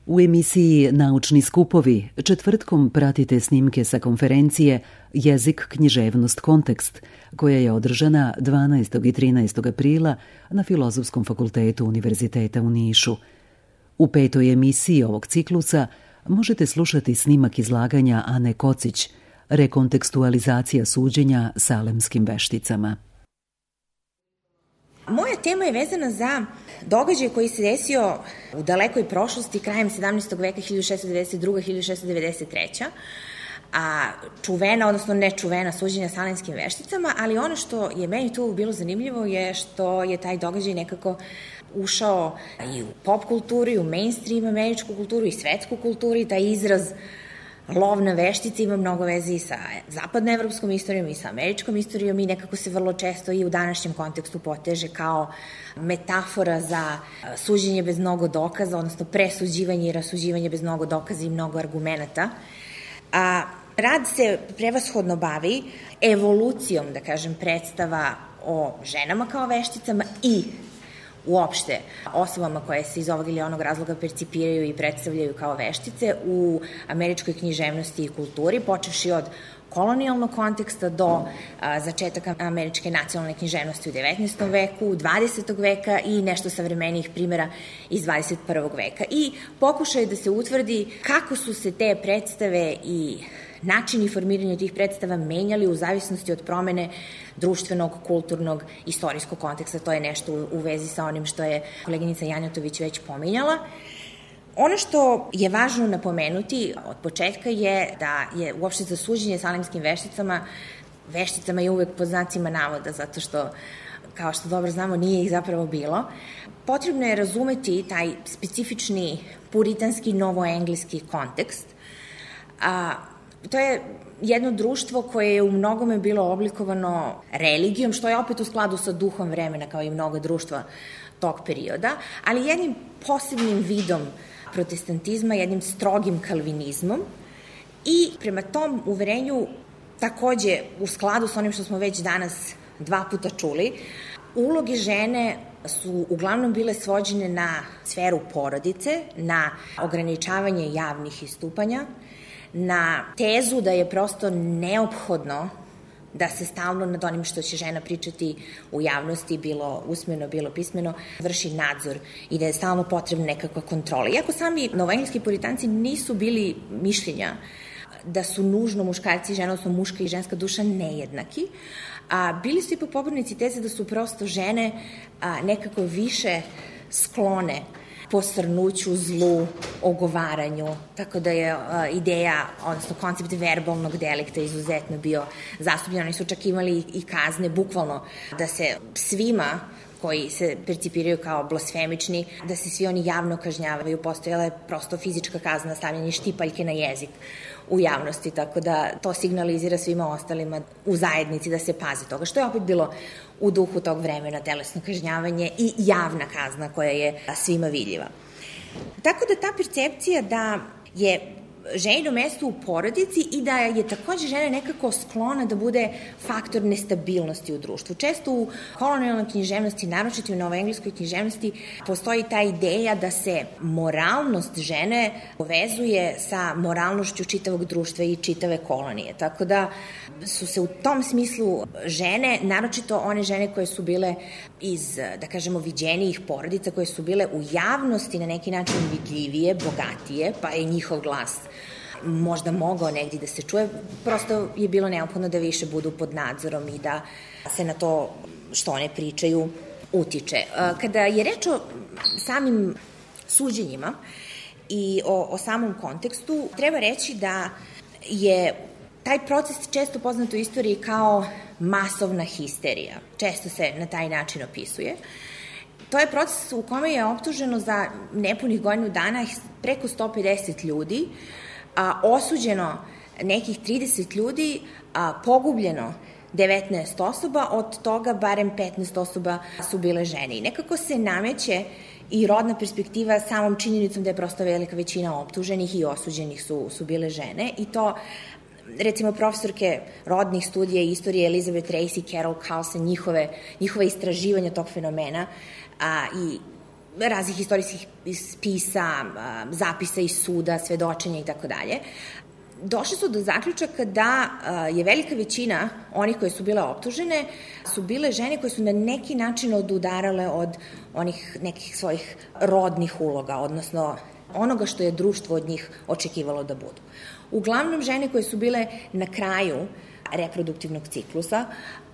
U emisiji Naučni skupovi četvrtkom pratite snimke sa konferencije Jezik, književnost, kontekst, koja je održana 12. i 13. aprila na Filozofskom fakultetu Univerziteta u Nišu. U 5. emisiji ovog ciklusa možete slušati snimak izlaganja Ane Kocić, rekontekstualizacija suđenja salemskim vešticama. Moja tema je vezana za događaj koji se desio u dalekoj prošlosti krajem 17. veka 1692-1693. A čuvena, odnosno nečuvena suđenja salemskim vešticama, ali ono što je meni tu bilo zanimljivo je što je taj događaj nekako ušao i u pop kulturu, i u mainstream američku kulturu, i svetsku kulturu, i taj izraz lov na veštice ima mnogo veze i sa zapadnoevropskom istorijom i sa američkom istorijom i nekako se vrlo često i u današnjem kontekstu poteže kao metafora za suđenje bez mnogo dokaza, odnosno presuđivanje i rasuđivanje bez mnogo dokaza i mnogo argumenata. Rad se prevashodno bavi evolucijom, da kažem, predstava o ženama kao vešticama i uopšte osobama koje se iz ovog ili onog razloga percipiraju i predstavljaju kao veštice u američkoj književnosti i kulturi, počevši od kolonijalnog konteksta do začetaka američke nacionalne književnosti u 19. veku, 20. veka i nešto savremenijih primjera iz 21. veka. I pokušaj da se utvrdi kako su se te predstave i načini formiranja tih predstava menjali u zavisnosti od promene društvenog, kulturnog, istorijskog konteksta. To je nešto u vezi sa onim što je koleginica Janjatović već pominjala. Ono što je važno napomenuti od početka je da je uopšte za suđenje salemskim vešticama je uvek pod znacima navoda, zato što, kao što dobro znamo, nije ih zapravo bilo. Potrebno je razumeti taj specifični puritanski novoengleski kontekst. To je jedno društvo koje je u mnogome bilo oblikovano religijom, što je opet u skladu sa duhom vremena, kao i mnogo društva tog perioda, ali jednim posebnim vidom protestantizma, jednim strogim kalvinizmom i prema tom uverenju takođe u skladu sa onim što smo već danas 2 puta čuli, uloge žene su uglavnom bile svođene na sferu porodice, na ograničavanje javnih istupanja, na tezu da je prosto neophodno da se stalno nad onim što će žena pričati u javnosti, bilo usmeno, bilo pismeno, vrši nadzor i da je stalno potrebna nekakva kontrola. Iako sami novoengleski puritanci nisu bili mišljenja da su nužno muškarci i žena, odnosno muška i ženska duša nejednaki, a bili su ipak pobornici teze da su prosto žene nekako više sklone posrnuću, zlu, ogovaranju, tako da je ideja, odnosno koncept verbalnog delikta izuzetno bio zastupljen. Oni su čak imali i kazne, bukvalno, da se svima koji se percipiraju kao blasfemični, da se svi oni javno kažnjavaju. Postojala je prosto fizička kazna, stavljanje štipaljke na jezik u javnosti, tako da to signalizira svima ostalima u zajednici da se pazi toga, što je opet bilo u duhu tog vremena, telesno kažnjavanje i javna kazna koja je svima vidljiva. Tako da ta percepcija da je ženino mesto u porodici i da je takođe žena nekako sklona da bude faktor nestabilnosti u društvu. Često u kolonijalnoj književnosti, naročito u novoengleskoj književnosti, postoji ta ideja da se moralnost žene povezuje sa moralnošću čitavog društva i čitave kolonije. Tako da su se u tom smislu žene, naročito one žene koje su bile iz, da kažemo, viđenijih porodica, koje su bile u javnosti na neki način vidljivije, bogatije, pa je njihov glas možda mogao negdje da se čuje, prosto je bilo neophodno da više budu pod nadzorom i da se na to što one pričaju utiče. Kada je reč o samim suđenjima i o samom kontekstu, treba reći da je taj proces često poznat u istoriji kao masovna histerija. Često se na taj način opisuje. To je proces u kome je optuženo za nepunih godinu dana preko 150 ljudi, osuđeno nekih 30 ljudi, pogubljeno 19 osoba, od toga barem 15 osoba su bile žene. I nekako se nameće i rodna perspektiva samom činjenicom da je prosto velika većina optuženih i osuđenih su bile žene. I to, recimo, profesorke rodnih studija i istorije Elizabeth Tracy, Carol Carlson, njihove istraživanja tog fenomena i raznih istorijskih spisa, zapisa iz suda, svedočenja i tako dalje, došli su do zaključaka da je velika većina onih koje su bile optužene su bile žene koje su na neki način odudarale od onih nekih svojih rodnih uloga, odnosno onoga što je društvo od njih očekivalo da budu. Uglavnom žene koje su bile na kraju reproduktivnog ciklusa,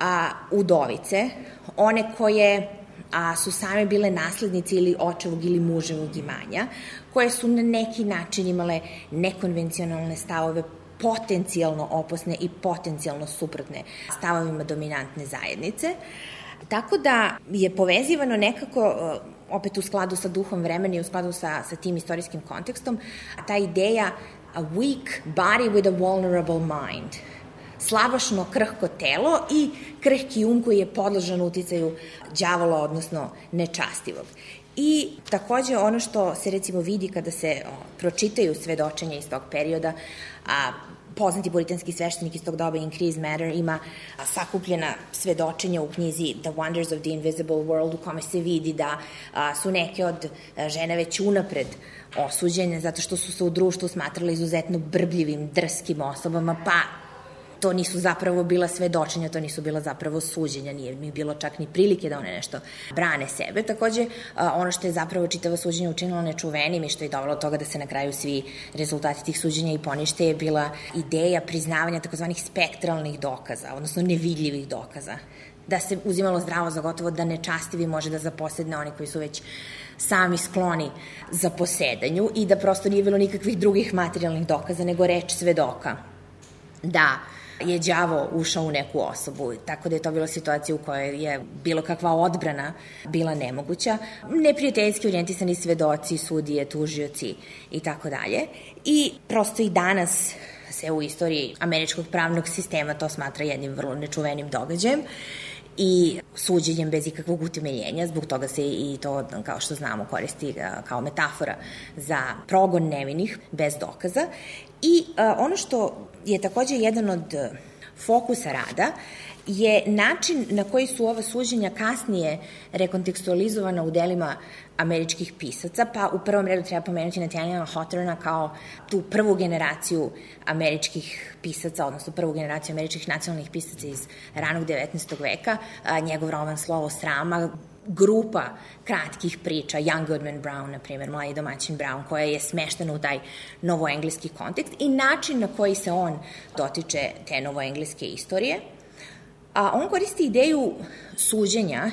udovice, one koje su same bile naslednici ili očevog ili muževog imanja, koje su na neki način imale nekonvencionalne stavove, potencijalno opasne i potencijalno suprotne stavovima dominantne zajednice. Tako da je povezivano nekako, opet u skladu sa duhom vremena i u skladu sa tim istorijskim kontekstom, ta ideja a weak body with a vulnerable mind. Slabašno krhko telo i krhki koji je podložan uticaju đavola, odnosno nečastivog. I takođe ono što se recimo vidi kada se pročitaju svedočenja iz tog perioda, poznati puritanski sveštenik iz tog doba Increase Matter ima sakupljena svedočenja u knjizi The Wonders of the Invisible World, u kome se vidi da su neke od žena već unapred osuđene zato što su se u društvu smatrali izuzetno brbljivim, drskim osobama, pa to nisu zapravo bila svedočenja, to nisu bila zapravo suđenja, nije mi bilo čak ni prilike da one nešto brane sebe. Takođe, ono što je zapravo čitava suđenja učinilo nečuvenim i što je dovelo do toga da se na kraju svi rezultati tih suđenja i ponište je bila ideja priznavanja takozvanih spektralnih dokaza, odnosno nevidljivih dokaza. Da se uzimalo zdravo za gotovo da nečastivi može da zaposedne oni koji su već sami skloni za posedanju i da prosto nije bilo nikakvih drugih materijalnih dokaza nego reč svedoka. Da je đavo ušao u neku osobu, tako da je to bila situacija u kojoj je bilo kakva odbrana bila nemoguća, neprijateljski orijentisani svedoci, sudije, tužioci i tako dalje. I prosto i danas se u istoriji američkog pravnog sistema to smatra jednim vrlo nečuvenim događajem i suđenjem bez ikakvog utemeljenja, zbog toga se i to, kao što znamo, koristi kao metafora za progon nevinih bez dokaza. I ono što je takođe jedan od fokusa rada je način na koji su ova suđenja kasnije rekontekstualizovana u delima američkih pisaca, pa u prvom redu treba pomenuti Nathaniela Hawthorna kao tu prvu generaciju američkih pisaca, odnosno prvu generaciju američkih nacionalnih pisaca iz ranog 19. veka, njegov roman Slovo srama, grupa kratkih priča, Young Goodman Brown, na primjer, Mladi domaćin Brown, koja je smeštena u taj novoengleski kontekst i način na koji se on dotiče te novoengleske istorije. On koristi ideju suđenja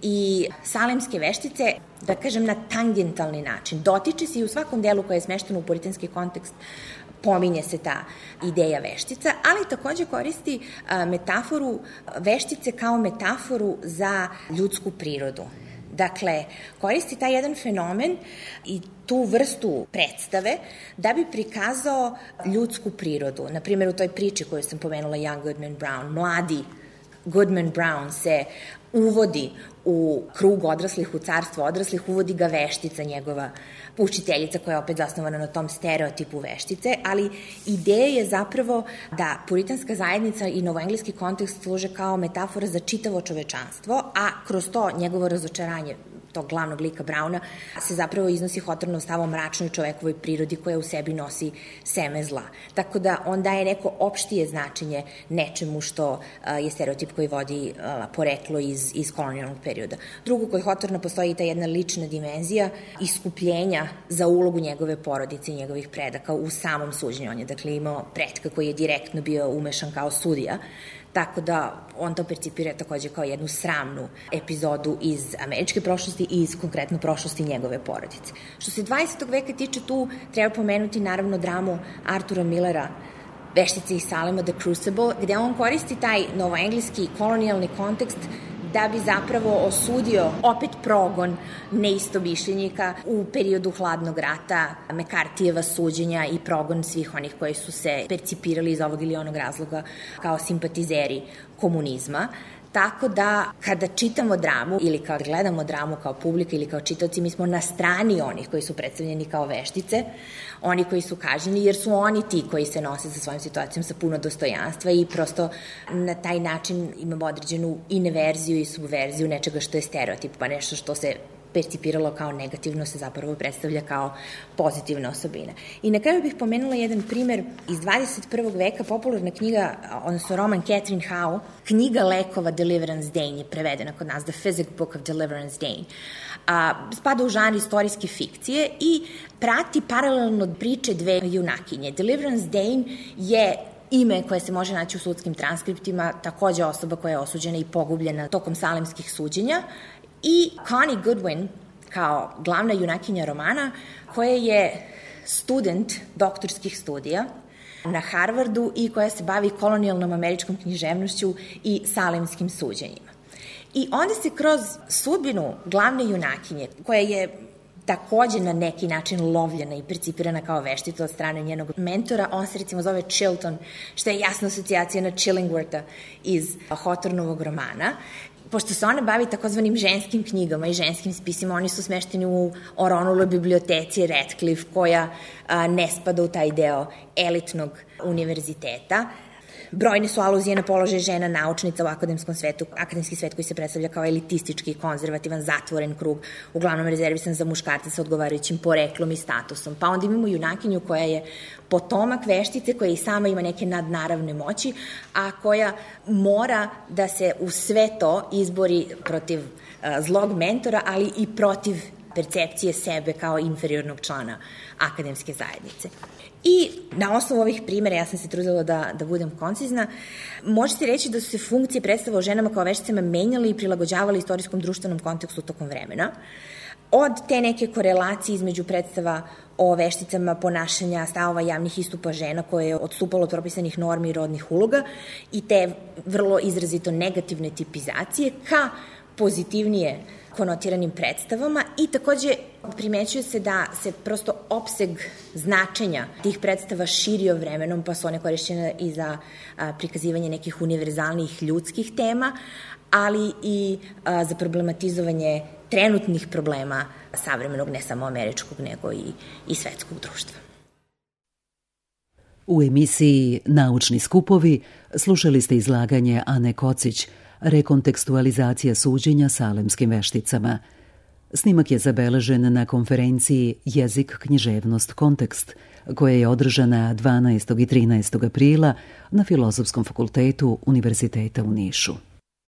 i salemske veštice, da kažem, na tangentalni način. Dotiče se i u svakom delu koje je smešteno u puritanski kontekst, pominje se ta ideja veštica, ali takođe koristi metaforu veštice kao metaforu za ljudsku prirodu. Dakle, koristi taj jedan fenomen i tu vrstu predstave da bi prikazao ljudsku prirodu. Naprimjer, u toj priči koju sam pomenula, Young Goodman Brown, mladi Goodman Brown se uvodi u krug odraslih, u carstvo odraslih, uvodi ga veštica, njegova učiteljica koja je opet zasnovana na tom stereotipu veštice, ali ideja je zapravo da puritanska zajednica i novoengleski kontekst služe kao metafora za čitavo čovečanstvo, a kroz to njegovo razočaranje tog glavnog lika Browna se zapravo iznosi Hawthornov stav o mračnoj čovekovoj prirodi koja u sebi nosi seme zla. Tako da on daje neko opštije značenje nečemu što je stereotip koji vodi poreklo iz kolonijalnog perioda. Drugo, kod Hawthorna postoji i ta jedna lična dimenzija iskupljenja za ulogu njegove porodice i njegovih predaka u samom suđenju. On je dakle imao pretka koji je direktno bio umešan kao sudija, tako da on to percipira takođe kao jednu sramnu epizodu iz američke prošlosti i iz konkretno prošlosti njegove porodice. Što se 20. veka tiče, tu treba pomenuti naravno dramu Artura Millera, Veštice iz Salema, The Crucible, gde on koristi taj novoengleski kolonijalni kontekst da bi zapravo osudio opet progon neistomišljenika u periodu hladnog rata, McCarthyjeva suđenja i progon svih onih koji su se percipirali iz ovog ili onog razloga kao simpatizeri komunizma. Tako da, kada čitamo dramu ili kada gledamo dramu kao publika ili kao čitaoci, mi smo na strani onih koji su predstavljeni kao veštice, oni koji su kažnjeni, jer su oni ti koji se nose sa svojom situacijom sa puno dostojanstva i prosto na taj način imamo određenu inverziju i subverziju nečega što je stereotip, pa nešto što se percipiralo kao negativno se zapravo predstavlja kao pozitivna osobina. I na kraju bih pomenula jedan primer iz 21. veka, popularna knjiga, odnosno roman Catherine Howe, Knjiga lekova Deliverance Dane je prevedena kod nas, The Physic Book of Deliverance Dane. Spada u žanr istorijske fikcije i prati paralelno priče dve junakinje. Deliverance Dane je ime koje se može naći u sudskim transkriptima, takođe osoba koja je osuđena i pogubljena tokom salemskih suđenja, i Connie Goodwin kao glavna junakinja romana, koja je student doktorskih studija na Harvardu i koja se bavi kolonijalnom američkom književnošću i salemskim suđenjima. I onda se kroz sudbinu glavne junakinje, koja je takođe na neki način lovljena i percipirana kao veštica od strane njenog mentora, on se recimo zove Chilton, što je jasna asocijacija na Chillingwortha iz Hawthornovog romana. Pošto se ona bavi takozvanim ženskim knjigama i ženskim spisima, oni su smešteni u Oronuloj biblioteci Radcliffe, koja ne spada u taj deo elitnog univerziteta. Brojne su aluzije na položaj žena naučnica u akademskom svetu, akademski svet koji se predstavlja kao elitistički, konzervativan, zatvoren krug, uglavnom rezervisan za muškarce sa odgovarajućim poreklom i statusom. Pa onda imamo junakinju koja je potomak veštice, koja i sama ima neke nadnaravne moći, a koja mora da se u sve to izbori protiv zlog mentora, ali i protiv percepcije sebe kao inferiornog člana akademske zajednice. I na osnovu ovih primjera, ja sam se trudila da budem koncizna, može se reći da su se funkcije predstava o ženama kao vešticama menjali i prilagođavali istorijskom društvenom kontekstu tokom vremena. Od te neke korelacije između predstava o vešticama, ponašanja, stavova javnih istupa žena koje je odstupalo od propisanih normi i rodnih uloga i te vrlo izrazito negativne tipizacije ka pozitivnije konotiranim predstavama i takođe primećuje se da se prosto opseg značenja tih predstava širio vremenom, pa su one korišćene i za prikazivanje nekih univerzalnih ljudskih tema, ali i za problematizovanje trenutnih problema savremenog, ne samo američkog, nego i svetskog društva. U emisiji Naučni skupovi slušali ste izlaganje Ane Kocić, Rekontekstualizacija suđenja salemskim vešticama. Snimak je zabeležen na konferenciji Jezik, književnost, kontekst, koja je održana 12. i 13. aprila na Filozofskom fakultetu Univerziteta u Nišu.